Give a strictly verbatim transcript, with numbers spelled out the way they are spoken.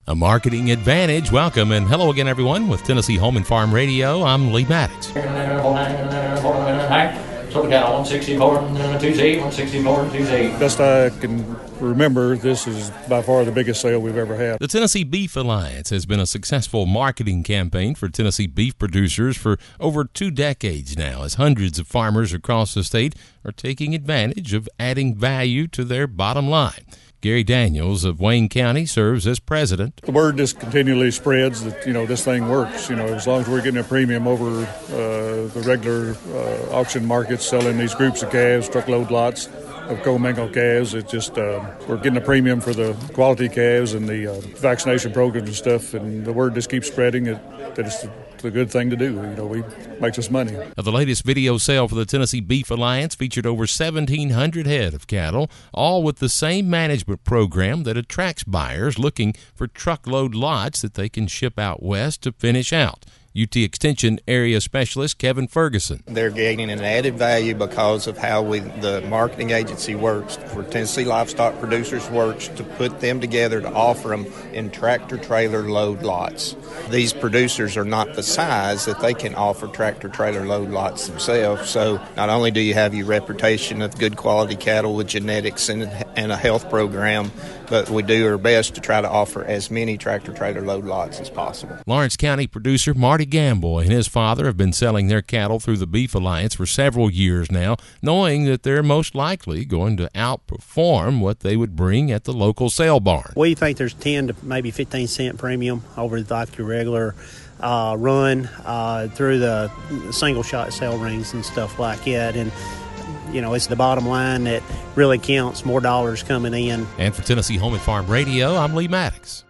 A marketing advantage. Welcome and hello again, everyone, with Tennessee Home and Farm Radio. I'm Lee Maddox. one sixty-four and two Z, one sixty-four and two Z. Best I can remember, this is by far the biggest sale we've ever had. The Tennessee Beef Alliance has been a successful marketing campaign for Tennessee beef producers for over two decades now, as hundreds of farmers across the state are taking advantage of adding value to their bottom line. Gary Daniels of Wayne County serves as president. The word just continually spreads that, you know, this thing works. You know, as long as we're getting a premium over uh, the regular uh, auction markets, selling these groups of calves, truckload lots of co-mingled calves, it's just, uh, we're getting a premium for the quality calves and the uh, vaccination programs and stuff, and the word just keeps spreading that, that it's the good thing to do. You know, we makes us money. Now, the latest video sale for the Tennessee Beef Alliance featured over seventeen hundred head of cattle, all with the same management program that attracts buyers looking for truckload lots that they can ship out west to finish out. U T Extension Area Specialist Kevin Ferguson. They're gaining an added value because of how we, the marketing agency works, for Tennessee Livestock Producers works, to put them together to offer them in tractor-trailer load lots. These producers are not the size that they can offer tractor-trailer load lots themselves, so not only do you have your reputation of good quality cattle with genetics and, and a health program, but we do our best to try to offer as many tractor-trailer load lots as possible. Lawrence County producer Marty Gamble and his father have been selling their cattle through the Beef Alliance for several years now, knowing that they're most likely going to outperform what they would bring at the local sale barn. We think there's ten to maybe fifteen cent premium over like the regular uh, run uh, through the single shot sale rings and stuff like that. And you know, it's the bottom line that really counts, more dollars coming in. And for Tennessee Home and Farm Radio, I'm Lee Maddox.